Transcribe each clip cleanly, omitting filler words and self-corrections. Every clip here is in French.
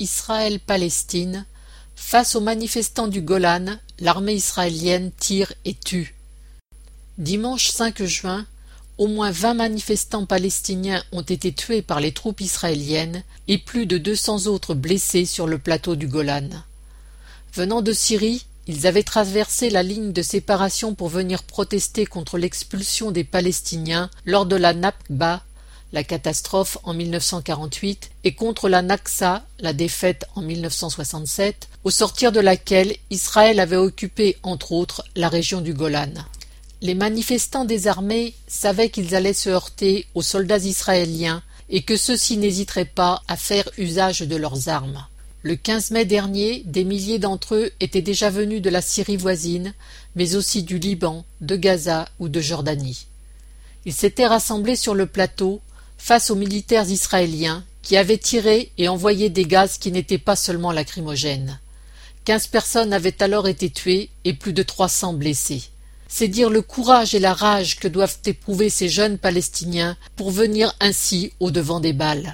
Israël-Palestine, face aux manifestants du Golan, l'armée israélienne tire et tue. Dimanche 5 juin, au moins 20 manifestants palestiniens ont été tués par les troupes israéliennes et plus de 200 autres blessés sur le plateau du Golan. Venant de Syrie, ils avaient traversé la ligne de séparation pour venir protester contre l'expulsion des Palestiniens lors de la Nakba, la catastrophe en 1948, et contre la Naksa, la défaite en 1967, au sortir de laquelle Israël avait occupé, entre autres, la région du Golan. Les manifestants désarmés savaient qu'ils allaient se heurter aux soldats israéliens et que ceux-ci n'hésiteraient pas à faire usage de leurs armes. Le 15 mai dernier, des milliers d'entre eux étaient déjà venus de la Syrie voisine, mais aussi du Liban, de Gaza ou de Jordanie. Ils s'étaient rassemblés sur le plateau face aux militaires israéliens qui avaient tiré et envoyé des gaz qui n'étaient pas seulement lacrymogènes. 15 personnes avaient alors été tuées et plus de 300 blessées. C'est dire le courage et la rage que doivent éprouver ces jeunes Palestiniens pour venir ainsi au-devant des balles.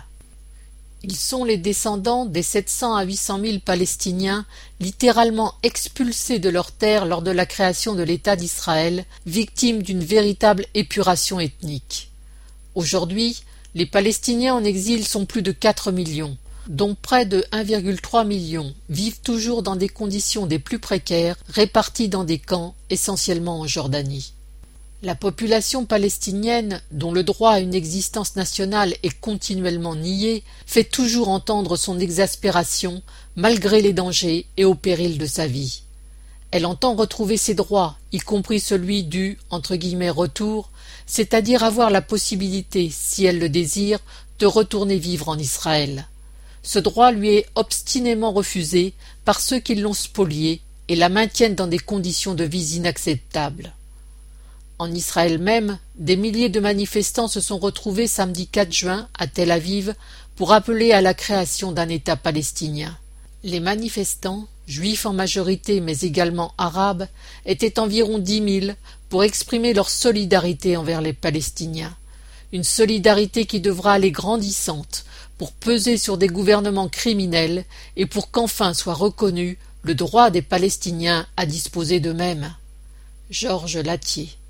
Ils sont les descendants des 700 à 800 000 Palestiniens littéralement expulsés de leurs terres lors de la création de l'État d'Israël, victimes d'une véritable épuration ethnique. Aujourd'hui, les Palestiniens en exil sont plus de 4 millions, dont près de 1,3 million vivent toujours dans des conditions des plus précaires, répartis dans des camps, essentiellement en Jordanie. La population palestinienne, dont le droit à une existence nationale est continuellement nié, fait toujours entendre son exaspération, malgré les dangers et au péril de sa vie. Elle entend retrouver ses droits, y compris celui du « retour », c'est-à-dire avoir la possibilité, si elle le désire, de retourner vivre en Israël. Ce droit lui est obstinément refusé par ceux qui l'ont spolié et la maintiennent dans des conditions de vie inacceptables. En Israël même, des milliers de manifestants se sont retrouvés samedi 4 juin à Tel Aviv pour appeler à la création d'un État palestinien. Les manifestants, juifs en majorité mais également arabes, étaient environ 10 000 pour exprimer leur solidarité envers les Palestiniens. Une solidarité qui devra aller grandissante pour peser sur des gouvernements criminels et pour qu'enfin soit reconnu le droit des Palestiniens à disposer d'eux-mêmes. Georges Lathier.